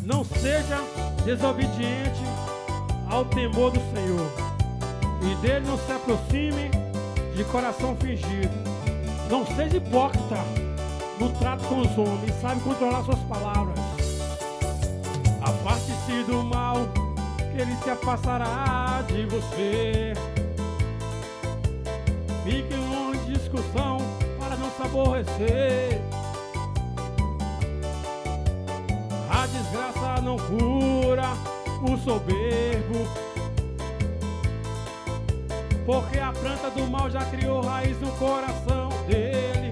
Não seja desobediente ao temor do Senhor, e dele não se aproxime de coração fingido. Não seja hipócrita no trato com os homens, sabe controlar suas palavras. Afaste-se do mal, que ele se afastará de você. Fique longe de discussão para não se aborrecer. A desgraça não cura o soberbo, porque a planta do mal já criou raiz no coração dele.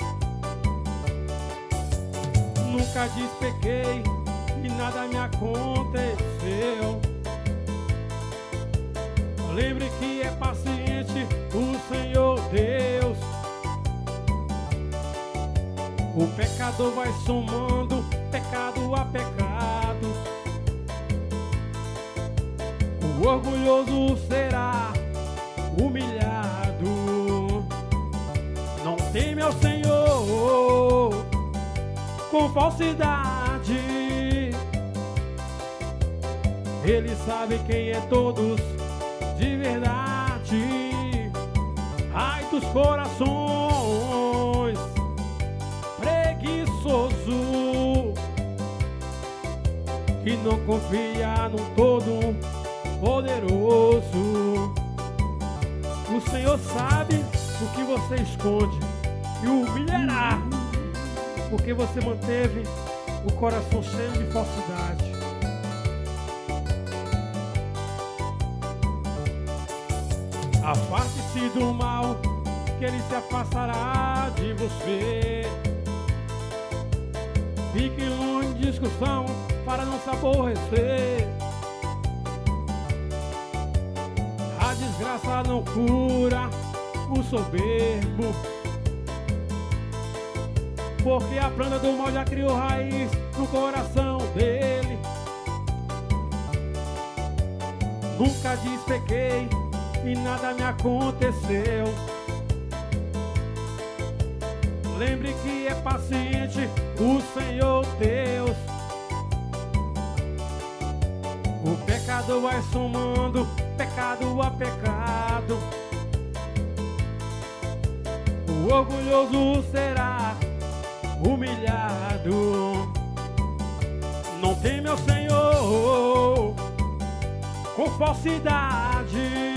Nunca disse pequei e nada me aconteceu. Lembre que é paciente o Senhor Deus. O pecador vai somando pecado a pecado. O orgulhoso será humilhado. Não teme ao Senhor com falsidade. Ele sabe quem é todos de verdade. Ai dos corações preguiçoso, que não confia no todo poderoso. O Senhor sabe o que você esconde e o humilhará, porque você manteve o coração cheio de falsidade. Afaste-se do mal, que ele se afastará de você. Fique longe de discussão para não se aborrecer. A desgraça não cura o soberbo, porque a planta do mal já criou raiz no coração dele. Nunca disse pequei e nada me aconteceu. Lembre que é paciente o Senhor Deus. O pecador vai somando pecado a pecado. O orgulhoso será humilhado. Não teme ao Senhor com falsidade.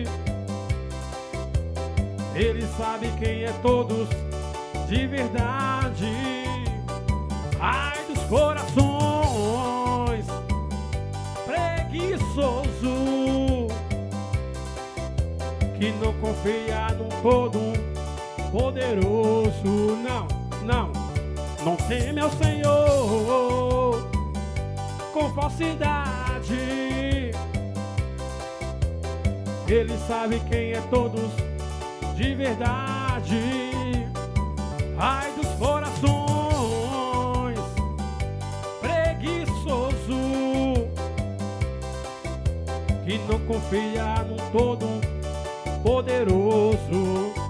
Ele sabe quem é todos de verdade. Ai dos corações preguiçoso, que não confia no todo poderoso. Não teme ao Senhor com falsidade. Ele sabe quem é todos de verdade. Ai dos corações preguiçoso, que não confia no todo poderoso.